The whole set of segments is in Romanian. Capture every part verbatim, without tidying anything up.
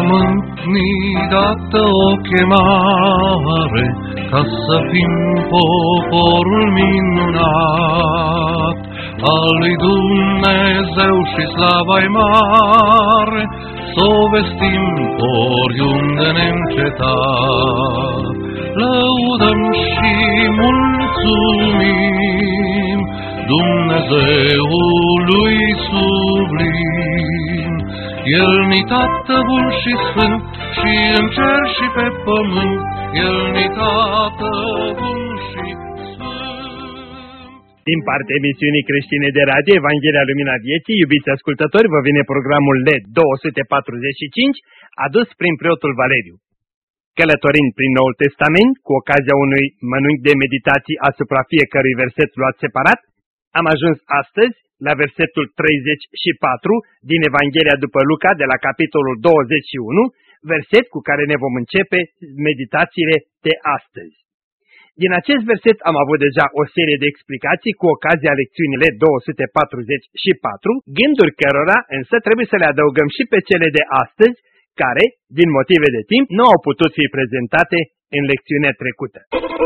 pământ ni dată o chemare, ca să fim poporul minunat al lui Dumnezeu și slava-i mare, s-o vestim oriunde neîncetat. Lăudăm și mulțumim Dumnezeului sublim. El ni Tată bun și sfânt, și în cer și pe pământ, El ni Tată bun și sfânt. Din partea emisiunii creștine de radio Evanghelia Lumina Vieții, iubiți ascultători, vă vine programul L E D două sute patruzeci și cinci, adus prin preotul Valeriu. Călătorind prin Noul Testament, cu ocazia unui mănânc de meditații asupra fiecărui verset luat separat, am ajuns astăzi la versetul treizeci și patru din Evanghelia după Luca, de la capitolul douăzeci și unu, verset cu care ne vom începe meditațiile de astăzi. Din acest verset am avut deja o serie de explicații cu ocazia lecțiunile două sute patruzeci și patru, gânduri cărora însă trebuie să le adăugăm și pe cele de astăzi, care, din motive de timp, nu au putut fi prezentate în lecțiunea trecută.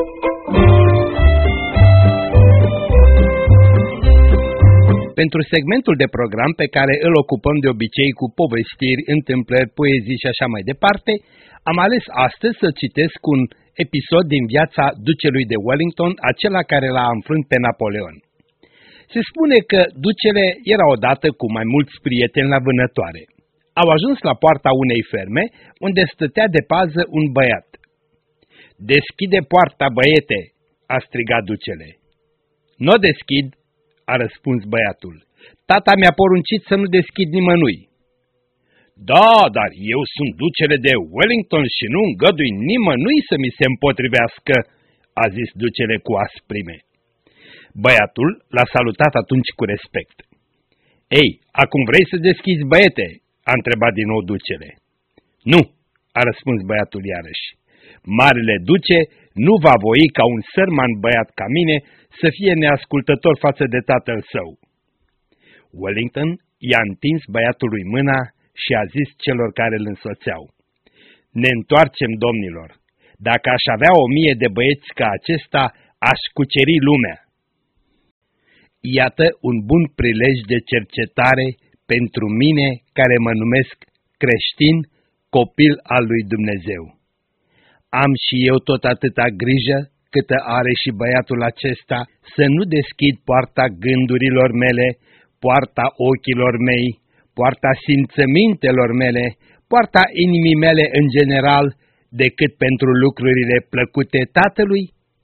Pentru segmentul de program pe care îl ocupăm de obicei cu povestiri, întâmplări, poezii și așa mai departe, am ales astăzi să citesc un episod din viața ducelui de Wellington, acela care l-a înfrânt pe Napoleon. Se spune că ducele era odată cu mai mulți prieteni la vânătoare. Au ajuns la poarta unei ferme, unde stătea de pază un băiat. "Deschide poarta, băiete!" a strigat ducele. "N-o deschid," a răspuns băiatul. "Tata mi-a poruncit să nu deschid nimănui." "Da, dar eu sunt ducele de Wellington și nu îngădui nimănui să mi se împotrivească," a zis ducele cu asprime. Băiatul l-a salutat atunci cu respect. "Ei, acum vrei să deschizi, băiete?" a întrebat din nou ducele. "Nu," a răspuns băiatul iarăși. "Marele duce nu va voi ca un sărman băiat ca mine să fie neascultător față de tatăl său." Wellington i-a întins băiatului mâna și a zis celor care îl însoțeau: "Ne întoarcem, domnilor. Dacă aș avea o mie de băieți ca acesta, aș cuceri lumea." Iată un bun prilej de cercetare pentru mine, care mă numesc creștin, copil al lui Dumnezeu. Am și eu tot atâta grijă câtă are și băiatul acesta să nu deschid poarta gândurilor mele, poarta ochilor mei, poarta simțămintelor mele, poarta inimii mele în general, decât pentru lucrurile plăcute Tatălui?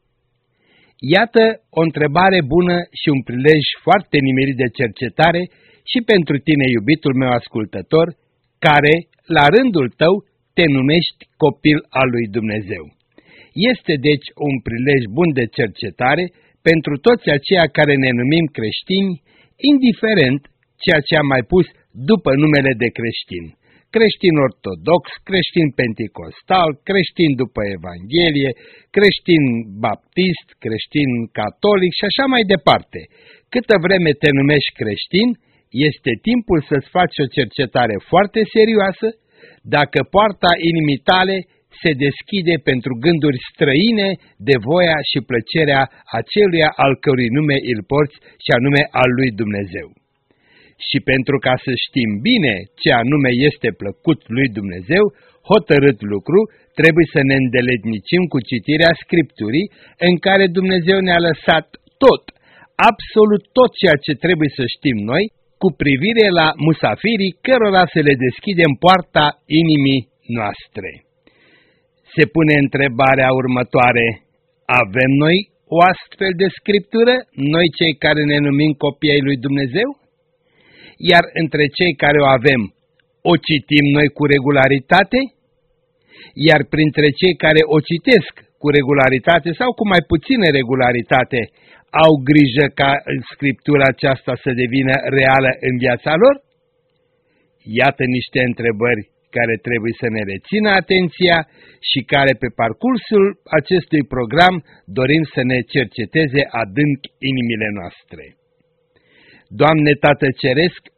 Iată o întrebare bună și un prilej foarte nimerit de cercetare și pentru tine, iubitul meu ascultător, care, la rândul tău, te numești copil al lui Dumnezeu. Este deci un prilej bun de cercetare pentru toți aceia care ne numim creștini, indiferent ceea ce am mai pus după numele de creștin. Creștin ortodox, creștin penticostal, creștin după Evanghelie, creștin baptist, creștin catolic și așa mai departe. Câtă vreme te numești creștin, este timpul să-ți faci o cercetare foarte serioasă dacă poarta inimii tale se deschide pentru gânduri străine de voia și plăcerea aceluia al cărui nume îl porți, și anume al lui Dumnezeu. Și pentru ca să știm bine ce anume este plăcut lui Dumnezeu, hotărât lucru, trebuie să ne îndeletnicim cu citirea Scripturii, în care Dumnezeu ne-a lăsat tot, absolut tot ceea ce trebuie să știm noi, cu privire la musafirii cărora să le deschidem poarta inimii noastre. Se pune întrebarea următoare: avem noi o astfel de Scriptură, noi cei care ne numim copii ai lui Dumnezeu? Iar între cei care o avem, o citim noi cu regularitate? Iar printre cei care o citesc cu regularitate sau cu mai puțină regularitate, au grijă ca Scriptura aceasta să devină reală în viața lor? Iată niște întrebări care trebuie să ne rețină atenția și care pe parcursul acestui program dorim să ne cerceteze adânc inimile noastre. Doamne Tată Ceresc,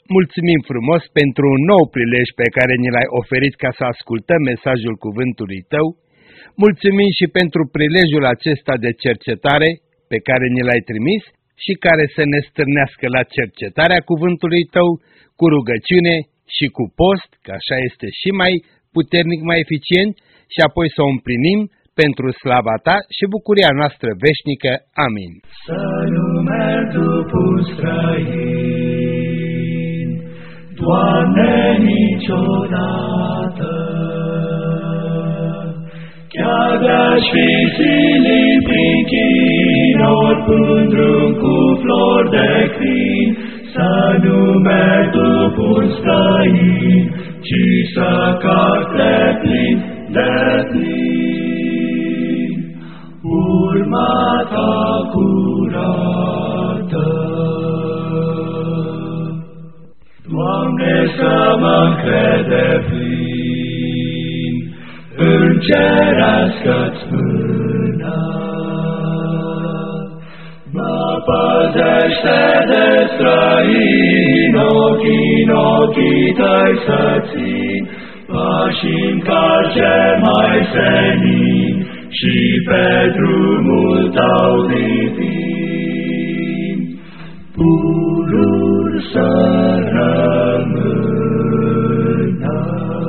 mulțumim frumos pentru un nou prilej pe care ni l-ai oferit ca să ascultăm mesajul cuvântului Tău. Mulțumim și pentru prilejul acesta de cercetare pe care ni l-ai trimis și care să ne stârnească la cercetarea cuvântului Tău cu rugăciune și cu post, că așa este și mai puternic, mai eficient, și apoi să o împlinim pentru slava Ta și bucuria noastră veșnică. Amin. Să nu merg după străin, Doamne, niciodată, chiar de-aș fi silit prin chinuri, până drum cu flori de crin, să nu merg după un străin, ci să caut de plin, de plin, urma Ta curată. Doamne, să mă încred de plin în cerească-ți mână, mă păzește de străin, ochii în ochii Tăi să țin, pași-mi calce mai senin și pe drumul Tău divin, pururi să rămână.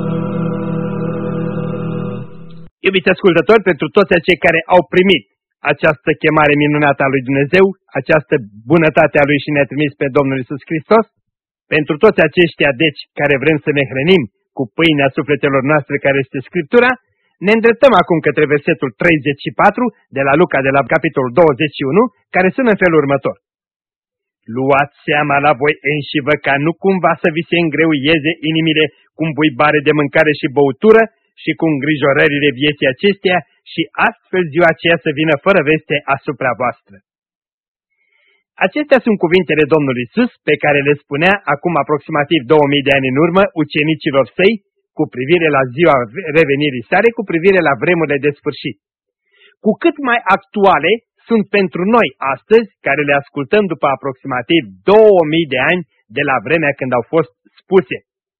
Iubiți ascultători, pentru toți acei care au primit această chemare minunată a lui Dumnezeu, această bunătate a Lui și ne-a trimis pe Domnul Iisus Hristos, pentru toți aceștia, deci, care vrem să ne hrănim cu pâinea sufletelor noastre care este Scriptura, ne îndreptăm acum către versetul treizeci și patru de la Luca, de la capitolul douăzeci și unu, care sună în felul următor. Luați seama la voi înșivă ca nu cumva să vi se îngreuieze inimile cu buibare de mâncare și băutură și cu îngrijorările vieții acesteia și astfel ziua aceea să vină fără veste asupra voastră. Acestea sunt cuvintele Domnului Iisus pe care le spunea acum aproximativ două mii de ani în urmă ucenicilor săi cu privire la ziua revenirii sale, cu privire la vremurile de sfârșit. Cu cât mai actuale sunt pentru noi astăzi, care le ascultăm după aproximativ două mii de ani de la vremea când au fost spuse.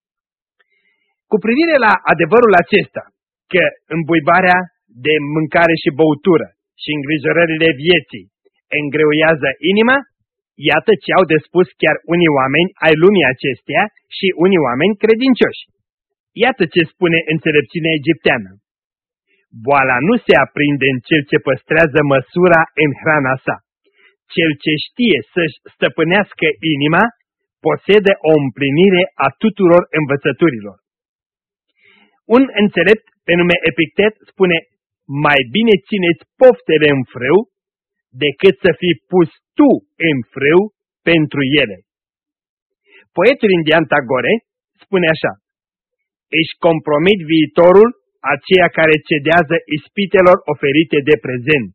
Cu privire la adevărul acesta, că îmbuibarea de mâncare și băutură și îngrijorările vieții îngreuiază inima, iată ce au de spus chiar unii oameni ai lumii acesteia și unii oameni credincioși. Iată ce spune înțelepciunea egipteană. Boala nu se aprinde în cel ce păstrează măsura în hrana sa. Cel ce știe să-și stăpânească inima, posede o împlinire a tuturor învățăturilor. Un înțelept pe nume Epictet spune, mai bine țineți poftele în frâu, decât să fii pus tu în frâu pentru ele. Poetul indian Tagore spune așa, își compromit viitorul aceia care cedează ispitelor oferite de prezent.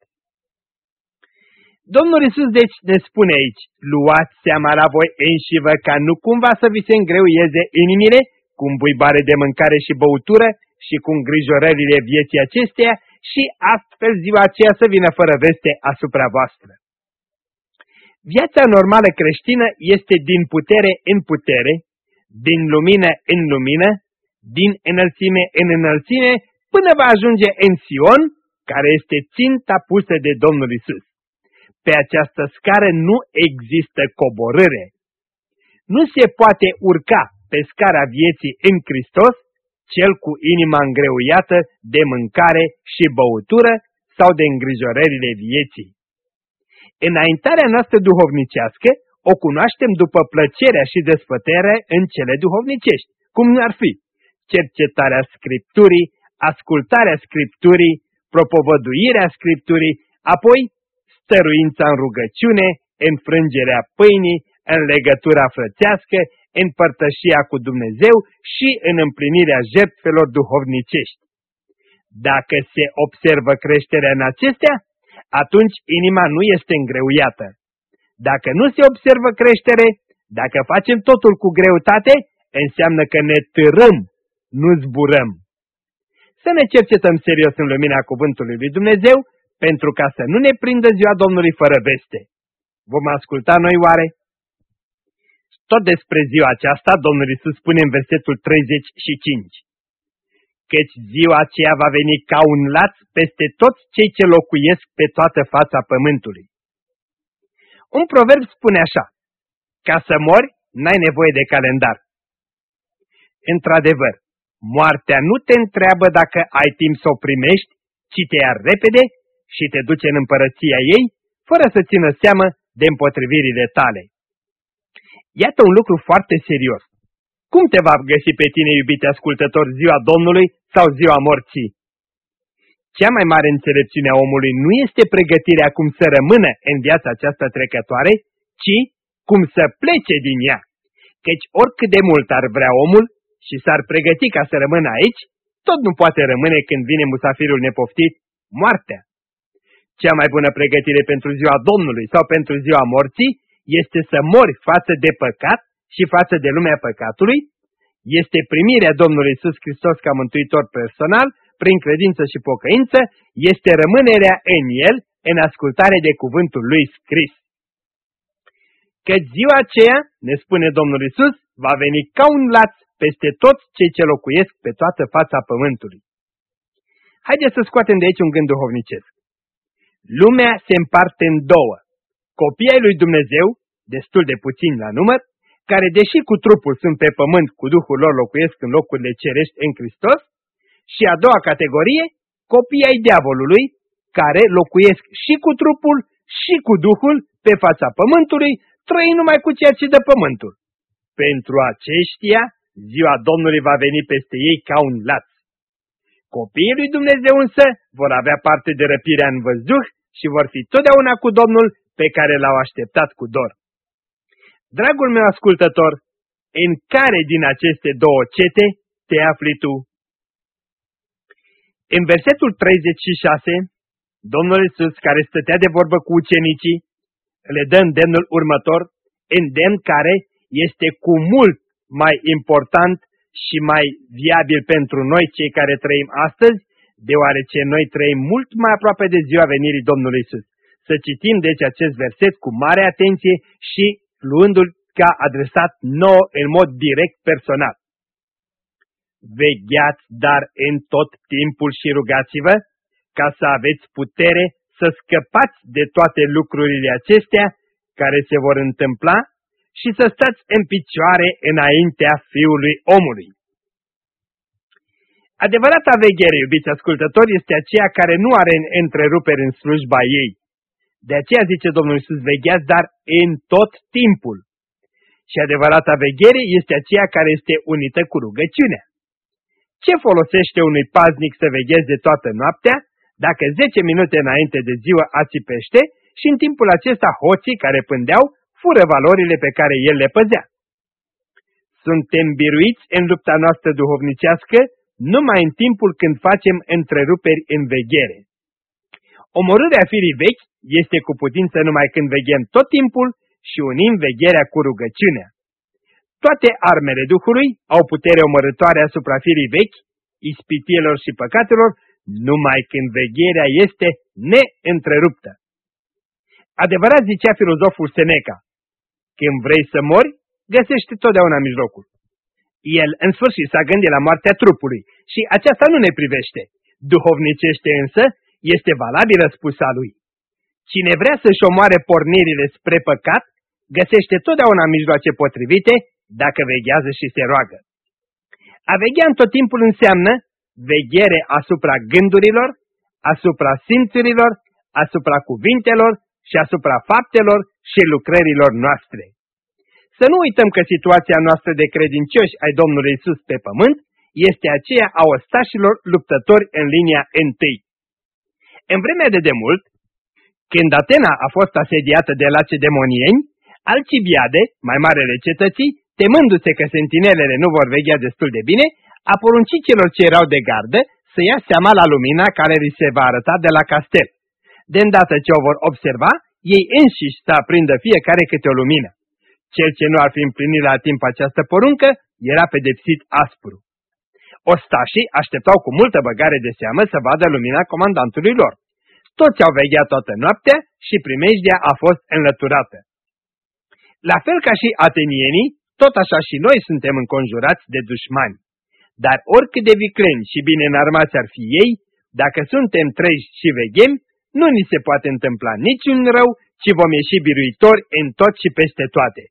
Domnul Iisus deci ne spune aici, luați seama la voi înșivă ca nu cumva să vi se îngreuieze inimile cu îmbuibare de mâncare și băutură și cu îngrijorările vieții acesteia și astfel ziua aceea să vină fără veste asupra voastră. Viața normală creștină este din putere în putere, din lumină în lumină, din înălțime în înălțime, până va ajunge în Sion, care este ținta pusă de Domnul Iisus. Pe această scară nu există coborâre. Nu se poate urca pe scara vieții în Hristos cel cu inima îngreuiată de mâncare și băutură sau de îngrijorările vieții. Înaintarea noastră duhovnicească o cunoaștem după plăcerea și desfătarea în cele duhovnicești, cum ar fi cercetarea Scripturii, ascultarea Scripturii, propovăduirea Scripturii, apoi stăruința în rugăciune, înfrângerea pâinii, în legătura frățească, în părtășia cu Dumnezeu și în împlinirea jertfelor duhovnicești. Dacă se observă creșterea în acestea, atunci inima nu este îngreuiată. Dacă nu se observă creștere, dacă facem totul cu greutate, înseamnă că ne târâm, nu zburăm. Să ne cercetăm serios în lumina cuvântului lui Dumnezeu, pentru ca să nu ne prindă ziua Domnului fără veste. Vom asculta noi oare? tot despre ziua aceasta, Domnul Iisus spune în versetul treizeci și cinci. Căci ziua aceea va veni ca un laț peste toți cei ce locuiesc pe toată fața pământului. Un proverb spune așa: ca să mori, n-ai nevoie de calendar. Într-adevăr, moartea nu te întreabă dacă ai timp să o primești, ci te ia repede și te duce în împărăția ei, fără să țină seamă de împotrivirile tale. Iată un lucru foarte serios. Cum te va găsi pe tine, iubite ascultător, ziua Domnului sau ziua morții? Cea mai mare înțelepciune a omului nu este pregătirea cum să rămână în viața aceasta trecătoare, ci cum să plece din ea. Căci oricât de mult ar vrea omul și s-ar pregăti ca să rămână aici, tot nu poate rămâne când vine musafirul nepoftit, moartea. Cea mai bună pregătire pentru ziua Domnului sau pentru ziua morții este să mori față de păcat și față de lumea păcatului, este primirea Domnului Iisus Hristos ca mântuitor personal, prin credință și pocăință, este rămânerea în El, în ascultare de cuvântul Lui scris. Că ziua aceea, ne spune Domnul Iisus, va veni ca un laț peste toți cei ce locuiesc pe toată fața pământului. Haideți să scoatem de aici un gând duhovnicesc. Lumea se împarte în două: copiii lui Dumnezeu, destul de puțini la număr, care deși cu trupul sunt pe pământ, cu Duhul lor locuiesc în locurile cerești în Hristos, și a doua categorie, copiii ai diavolului, care locuiesc și cu trupul și cu Duhul pe fața pământului, trăind numai cu ceea ce dă pământul. Pentru aceștia, ziua Domnului va veni peste ei ca un laț. Copiii lui Dumnezeu însă vor avea parte de răpirea în văzduh și vor fi totdeauna cu Domnul, pe care l-au așteptat cu dor. Dragul meu ascultător, în care din aceste două cete te afli tu? În versetul treizeci și șase, Domnul Iisus, care stătea de vorbă cu ucenicii, le dă îndemnul următor, îndemn care este cu mult mai important și mai viabil pentru noi cei care trăim astăzi, deoarece noi trăim mult mai aproape de ziua venirii Domnului Iisus. Să citim deci acest verset cu mare atenție și luându-l ca adresat nouă în mod direct personal. Vegheați dar în tot timpul și rugați-vă, ca să aveți putere să scăpați de toate lucrurile acestea care se vor întâmpla și să stați în picioare înaintea Fiului Omului. Adevărata veghere, iubiți ascultători, este aceea care nu are întreruperi în slujba ei. De aceea zice Domnul Iisus: vegheați dar în tot timpul. Și adevărata veghere este aceea care este unită cu rugăciunea. Ce folosește unui paznic să vegheze toată noaptea, dacă zece minute înainte de ziua ațipește și în timpul acesta hoții care pândeau fură valorile pe care el le păzea? Suntem biruiți în lupta noastră duhovnicească numai în timpul când facem întreruperi în veghere. Omorârea firii vechi este cu putință numai când veghem tot timpul și unim vegherea cu rugăciunea. Toate armele Duhului au putere omorătoare asupra firii vechi, ispitielor și păcatelor, numai când vegherea este neîntreruptă. Adevărat zicea filozoful Seneca: când vrei să mori, găsește totdeauna mijlocul. El, în sfârșit, s-a gândit la moartea trupului și aceasta nu ne privește. Duhovnicește însă este valabilă spusa lui. Cine vrea să-și omoare pornirile spre păcat, găsește totdeauna mijloace potrivite dacă veghează și se roagă. A veghea în tot timpul înseamnă veghere asupra gândurilor, asupra simțurilor, asupra cuvintelor și asupra faptelor și lucrărilor noastre. Să nu uităm că situația noastră de credincioși ai Domnului Iisus pe pământ este aceea a ostașilor luptători în linia întâi. În vremea de demult, când Atena a fost asediată de lacedemonieni, Alcibiade, mai marele cetății, temându-se că sentinelele nu vor veghea destul de bine, a poruncit celor ce erau de gardă să ia seama la lumina care li se va arăta de la castel. De îndată ce o vor observa, ei înșiși să aprindă fiecare câte o lumină. Cel ce nu ar fi împlinit la timp această poruncă era pedepsit aspru. Ostașii așteptau cu multă băgare de seamă să vadă lumina comandantului lor. Toți au vegheat toată noaptea și primejdia a fost înlăturată. La fel ca și atenienii, Tot așa și noi suntem înconjurați de dușmani. Dar oricât de vicleni și bine înarmați ar fi ei, dacă suntem treji și veghem, nu ni se poate întâmpla niciun rău, ci vom ieși biruitori în tot și peste toate.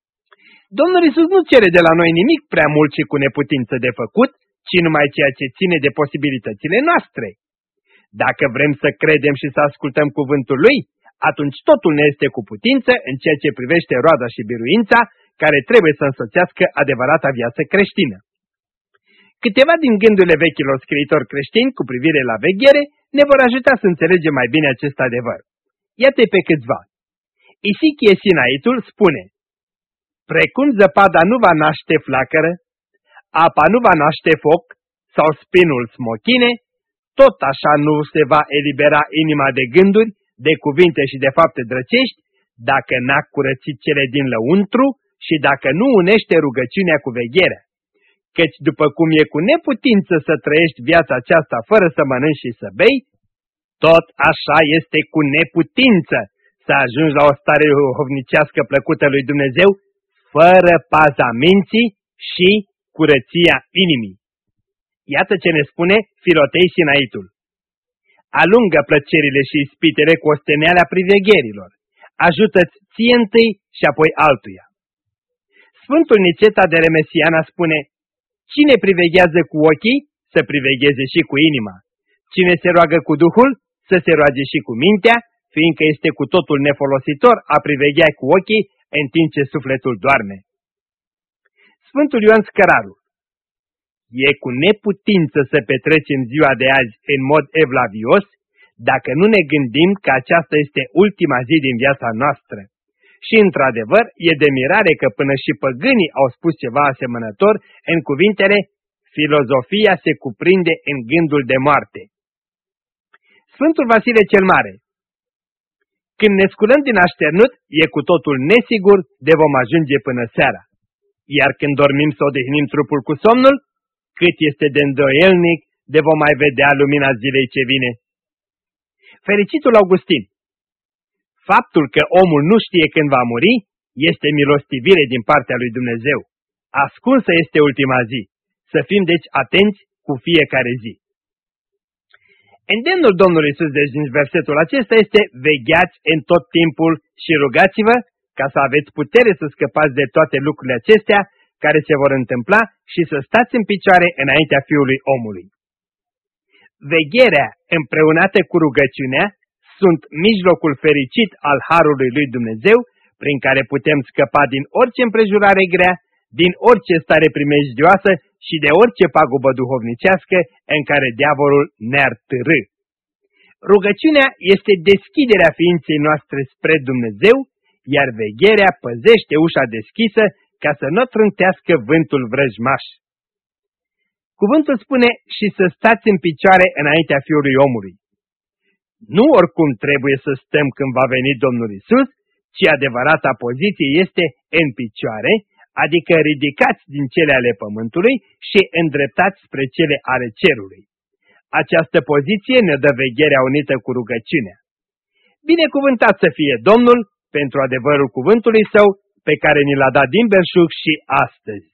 Domnul Iisus nu cere de la noi nimic prea mult și cu neputință de făcut, ci numai ceea ce ține de posibilitățile noastre. Dacă vrem să credem și să ascultăm cuvântul Lui, atunci totul ne este cu putință în ceea ce privește roada și biruința, care trebuie să însoțească adevărata viață creștină. Câteva din gândurile vechilor scriitori creștini cu privire la veghere ne vor ajuta să înțelegem mai bine acest adevăr. Iată-i pe câțiva. Isichie Sinaitul spune: precum zăpada nu va naște flacără, apa nu va naște foc sau spinul smochine, tot așa nu se va elibera inima de gânduri, de cuvinte și de fapte drăcești, dacă n-a curățit cele din lăuntru și dacă nu unește rugăciunea cu vegherea. Căci după cum e cu neputință să trăiești viața aceasta fără să mănânci și să bei, tot așa este cu neputință să ajungi la o stare duhovnicească plăcută lui Dumnezeu, fără paza minții și curăția inimii. Iată ce ne spune Filotei Sinaitul: alungă plăcerile și ispitele cu osteneala privegherilor, ajută-ți ție întâi și apoi altuia. Sfântul Niceta de Remesiana spune: cine priveghează cu ochii, să privegheze și cu inima. Cine se roagă cu Duhul, să se roage și cu mintea, fiindcă este cu totul nefolositor a priveghea cu ochii, în timp ce sufletul doarme. Sfântul Ioan Scăraru: e cu neputință să petrecem ziua de azi în mod evlavios, dacă nu ne gândim că aceasta este ultima zi din viața noastră. Și într-adevăr, e de mirare că până și păgânii au spus ceva asemănător în cuvintele: filozofia se cuprinde în gândul de moarte. Sfântul Vasile cel Mare: când ne sculăm din așternut, e cu totul nesigur de vom ajunge până seara. Iar când dormim să odihnim trupul cu somnul, cât este de îndoielnic de vom mai vedea lumina zilei ce vine. Fericitul Augustin: faptul că omul nu știe când va muri este milostivire din partea lui Dumnezeu. Ascunsă este ultima zi. Să fim deci atenți cu fiecare zi. Îndemnul Domnului Iisus deci din versetul acesta este: vegheați în tot timpul și rugați-vă ca să aveți putere să scăpați de toate lucrurile acestea care se vor întâmpla și să stați în picioare înaintea Fiului Omului. Vegherea împreunată cu rugăciunea sunt mijlocul fericit al harului lui Dumnezeu, prin care putem scăpa din orice împrejurare grea, din orice stare primejdioasă și de orice pagubă duhovnicească în care diavolul ne-ar târî. Rugăciunea este deschiderea ființei noastre spre Dumnezeu, iar vegherea păzește ușa deschisă ca să nu trântească vântul vrăjmaș. Cuvântul spune: și să stați în picioare înaintea Fiului Omului. Nu oricum trebuie să stăm când va veni Domnul Iisus, ci adevărata poziție este în picioare, adică ridicați din cele ale pământului și îndreptați spre cele ale cerului. Această poziție ne dă vegherea unită cu rugăciunea. Binecuvântat să fie Domnul pentru adevărul cuvântului Său, pe care ni l-a dat din belșug și astăzi.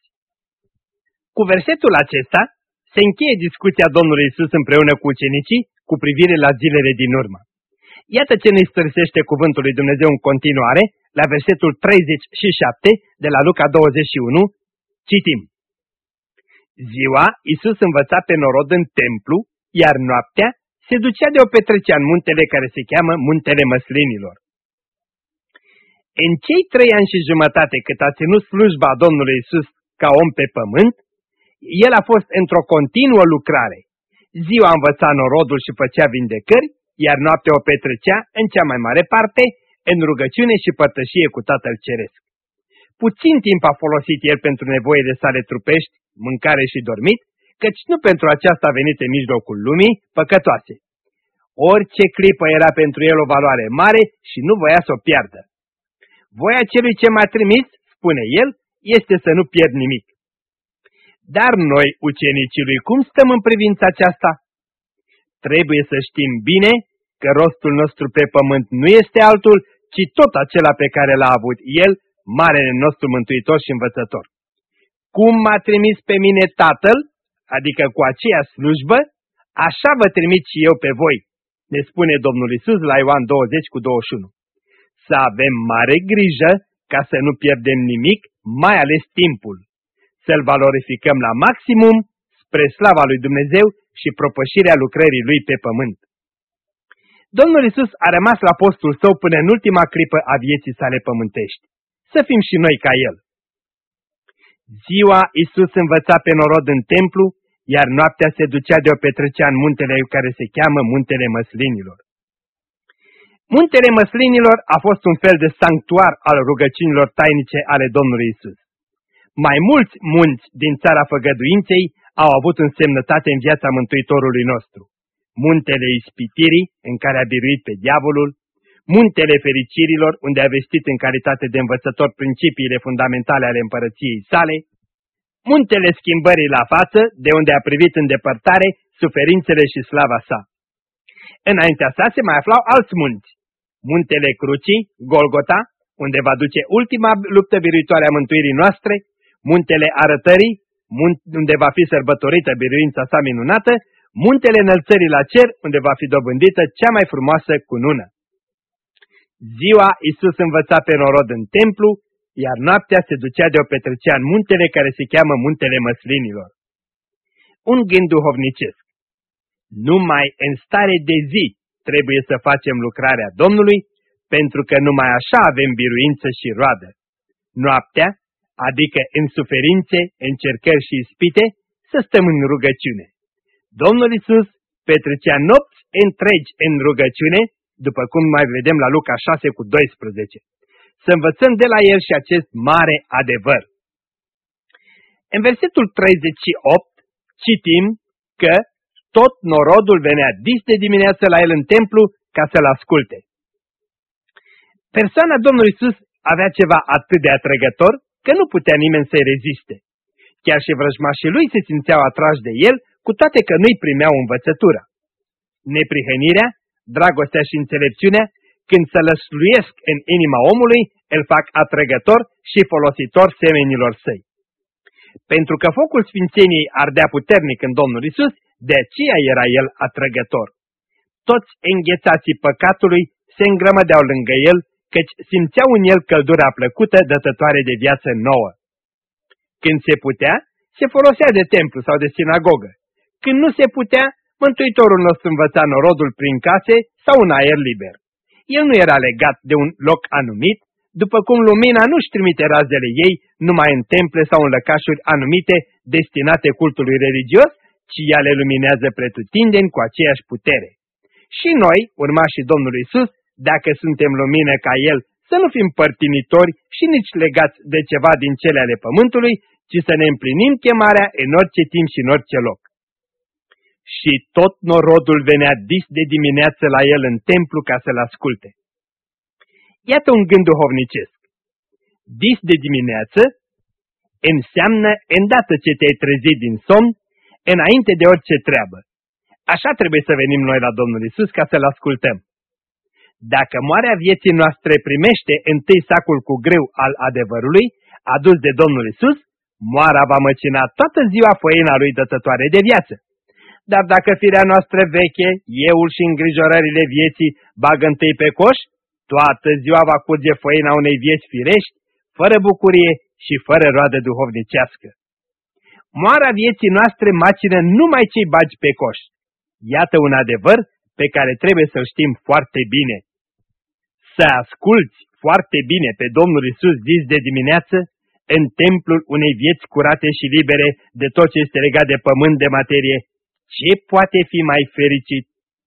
Cu versetul acesta se încheie discuția Domnului Iisus împreună cu ucenicii cu privire la zilele din urmă. Iată ce ne străsește cuvântul lui Dumnezeu în continuare, la versetul treizeci și șapte de la Luca douăzeci și unu, citim: ziua, Iisus învăța pe norod în templu, iar noaptea se ducea de o petrecea în muntele care se cheamă Muntele Măslinilor. În cei trei ani și jumătate cât a ținut slujba Domnului Iisus ca om pe pământ, el a fost într-o continuă lucrare. Ziua învăța norodul și făcea vindecări, iar noaptea o petrecea, în cea mai mare parte, în rugăciune și părtășie cu Tatăl Ceresc. Puțin timp a folosit el pentru nevoile sale trupești, mâncare și dormit, căci nu pentru aceasta a venit în mijlocul lumii păcătoase. Orice clipă era pentru el o valoare mare și nu voia să o piardă. Voia celui ce m-a trimis, spune el, este să nu pierd nimic. Dar noi, ucenicii lui, cum stăm în privința aceasta? Trebuie să știm bine că rostul nostru pe pământ nu este altul, ci tot acela pe care l-a avut el, Marele nostru Mântuitor și Învățător. Cum m-a trimis pe mine Tatăl, adică cu aceea slujbă, așa vă trimit și eu pe voi, ne spune Domnul Iisus la Ioan douăzeci cu douăzeci și unu. Să avem mare grijă ca să nu pierdem nimic, mai ales timpul. Să-L valorificăm la maximum spre slava lui Dumnezeu și propășirea lucrării Lui pe pământ. Domnul Iisus a rămas la postul său până în ultima clipă a vieții sale pământești. Să fim și noi ca El. Ziua Iisus învăța pe norod în templu, iar noaptea se ducea de o petrecea în muntele care se cheamă Muntele Măslinilor. Muntele Măslinilor a fost un fel de sanctuar al rugăciunilor tainice ale Domnului Iisus. Mai mulți munți din țara Făgăduinței au avut însemnătate în viața Mântuitorului nostru. Muntele Ispitirii, în care a biruit pe diavolul, Muntele Fericirilor, unde a vestit în calitate de învățător principiile fundamentale ale împărăției sale, Muntele Schimbării la față, de unde a privit în depărtare suferințele și slava sa. Înaintea sa se mai aflau alți munți. Muntele Crucii, Golgota, unde va duce ultima luptă biruitoare a mântuirii noastre, Muntele Arătării, unde va fi sărbătorită biruința sa minunată, Muntele Înălțării la cer, unde va fi dobândită cea mai frumoasă cunună. Ziua Iisus învăța pe norod în templu, iar noaptea se ducea de o petrecea în muntele care se cheamă Muntele Măslinilor. Un gând duhovnicesc. Numai în stare de zi trebuie să facem lucrarea Domnului, pentru că numai așa avem biruință și roadă. Noaptea, adică în suferințe, încercări și ispite, să stăm în rugăciune. Domnul Iisus petrecea nopți întregi în rugăciune, după cum mai vedem la Luca șase cu doisprezece. Să învățăm de la el și acest mare adevăr. În versetul treizeci și opt citim că tot norodul venea dis de dimineață la el în templu ca să-l asculte. Persoana Domnului Iisus avea ceva atât de atrăgător că nu putea nimeni să-i reziste. Chiar și vrăjmașii lui se simțeau atrași de el, cu toate că nu-i primeau învățătura. Neprihănirea, dragostea și înțelepciunea, când se lăsluiesc în inima omului, îl fac atrăgător și folositor semenilor săi. Pentru că focul sfințeniei ardea puternic în Domnul Iisus, de aceea era el atrăgător. Toți înghețații păcatului se îngrămădeau lângă el, căci simțeau în el căldura plăcută, dătătoare de viață nouă. Când se putea, se folosea de templu sau de sinagogă. Când nu se putea, Mântuitorul nostru învăța norodul prin case sau în aer liber. El nu era legat de un loc anumit, după cum lumina nu-și trimite razele ei numai în temple sau în lăcașuri anumite destinate cultului religios, ci ea le luminează pretutindeni cu aceeași putere. Și noi, urmașii Domnului Iisus, dacă suntem lumină ca El, să nu fim părtinitori și nici legați de ceva din cele ale pământului, ci să ne împlinim chemarea în orice timp și în orice loc. Și tot norodul venea dis de dimineață la el în templu ca să-l asculte. Iată un gând duhovnicesc. Dis de dimineață înseamnă îndată ce te-ai trezit din somn, înainte de orice treabă. Așa trebuie să venim noi la Domnul Iisus ca să-L ascultăm. Dacă moarea vieții noastre primește întâi sacul cu greu al adevărului, adus de Domnul Iisus, moara va măcina toată ziua făina lui dătătoare de viață. Dar dacă firea noastră veche, euul și îngrijorările vieții bagă întâi pe coș, toată ziua va curge făina unei vieți firești, fără bucurie și fără roadă duhovnicească. Moara vieții noastre macină numai ce-i bagi pe coș. Iată un adevăr pe care trebuie să-l știm foarte bine. Să asculți foarte bine pe Domnul Iisus dis de dimineață în templul unei vieți curate și libere de tot ce este legat de pământ, de materie, ce poate fi mai fericit?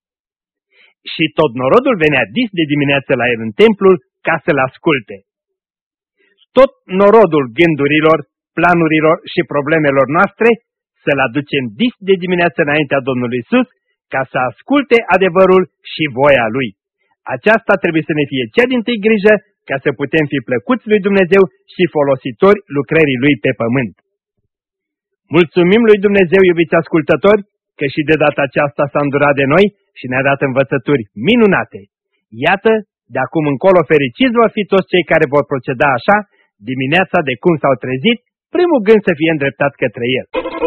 Și tot norodul venea dis de dimineață la el în templul ca să-l asculte. Tot norodul gândurilor, planurilor și problemelor noastre să-l aducem dis de dimineață înaintea Domnului Iisus ca să asculte adevărul și voia Lui. Aceasta trebuie să ne fie cea dintâi grijă ca să putem fi plăcuți lui Dumnezeu și folositori lucrării Lui pe pământ. Mulțumim lui Dumnezeu, iubiți ascultători, că și de data aceasta s-a îndurat de noi și ne-a dat învățături minunate. Iată, de acum încolo fericiți vor fi toți cei care vor proceda așa, Dimineața de cum s-au trezit, primul gând să fie îndreptat către el.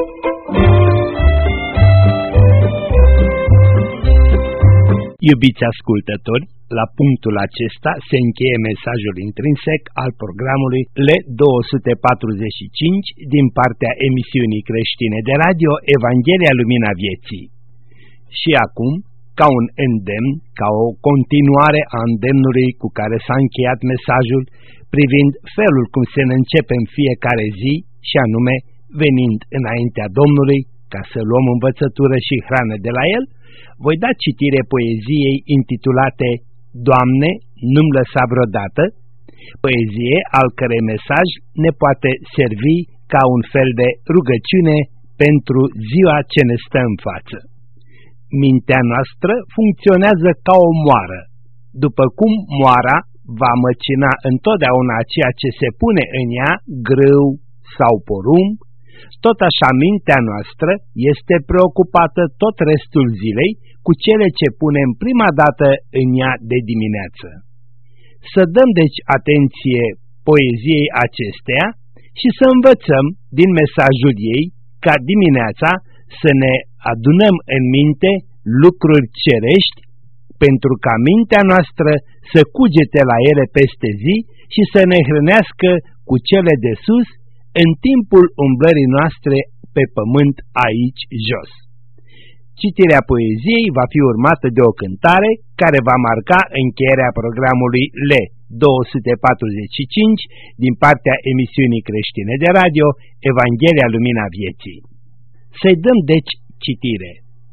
Iubiți ascultători, la punctul acesta se încheie mesajul intrinsec al programului L două sute patruzeci și cinci din partea emisiunii creștine de radio Evanghelia Lumina Vieții. Și acum, ca un îndemn, ca o continuare a îndemnului cu care s-a încheiat mesajul privind felul cum se ne începe în fiecare zi, și anume venind înaintea Domnului ca să luăm învățătură și hrană de la El, voi da citire poeziei intitulate Doamne, nu-mi lăsa vreodată, poezie al cărei mesaj ne poate servi ca un fel de rugăciune pentru ziua ce ne stă în față. Mintea noastră funcționează ca o moară. După cum moara va măcina întotdeauna ceea ce se pune în ea, grâu sau porumb, tot așa mintea noastră este preocupată tot restul zilei cu cele ce punem prima dată în ea de dimineață. Să dăm deci atenție poeziei acesteia și să învățăm din mesajul ei ca dimineața să ne adunăm în minte lucruri cerești pentru ca mintea noastră să cugete la ele peste zi și să ne hrănească cu cele de sus în timpul umblării noastre pe pământ aici jos. Citirea poeziei va fi urmată de o cântare care va marca încheierea programului L două sute patruzeci și cinci din partea emisiunii creștine de radio Evanghelia Lumina Vieții. Să-i dăm deci citire.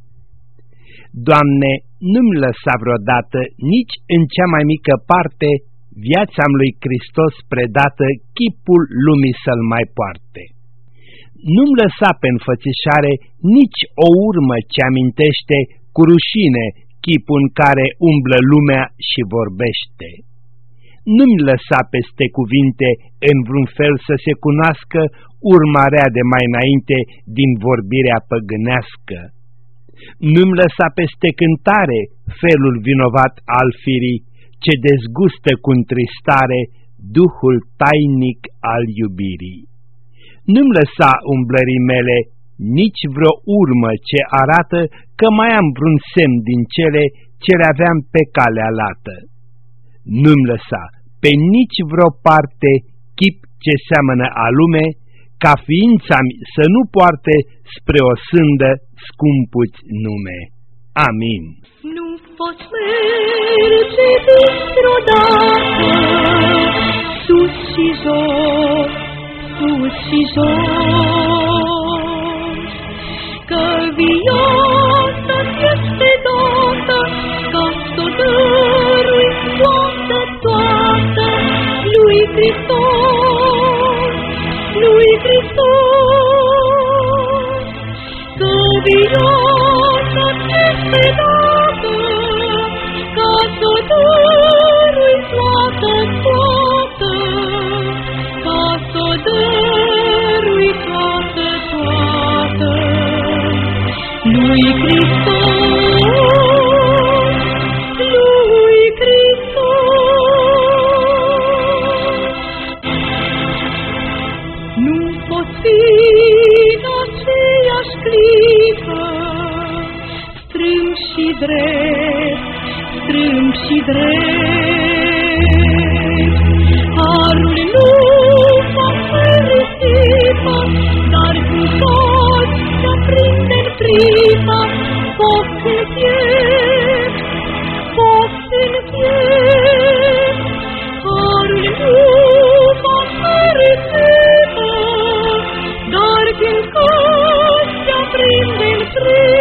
Doamne, nu-mi lăsa vreodată nici în cea mai mică parte viața-mi lui Hristos predată chipul lumii să-l mai poarte. Nu-mi lăsa pe înfățișare nici o urmă ce amintește cu rușine chipul în care umblă lumea și vorbește. Nu-mi lăsa peste cuvinte în vreun fel să se cunoască urma rea de mai înainte din vorbirea păgânească. Nu-mi lăsa peste cântare felul vinovat al firii ce dezgustă cu întristare duhul tainic al iubirii. Nu-mi lăsa umblării mele nici vreo urmă ce arată că mai am vreun semn din cele ce le aveam pe calea lată. Nu-mi lăsa pe nici vreo parte chip ce seamănă a lume, ca ființa-mi să nu poarte spre o sândă scumpuți nume. Amin. Nu poți merge dintr-o dată, sus și jos, sus și jos, că viața este dată, ca s-o dărui toată, toată lui Hristos, lui Hristos, că viața este dată, ca s-o dărui toată, toată, ca s-o dărui toată, toată lui Hristos, lui Hristos. Nu poți fi în aceeași clipă strâmb și drept, strâmb și drept. Harul nu va fericită, dar cu toți să prinde-n clipa, foc în piept, foc în piept. Harul nu va fericită, dar când toți să prinde-n clipa,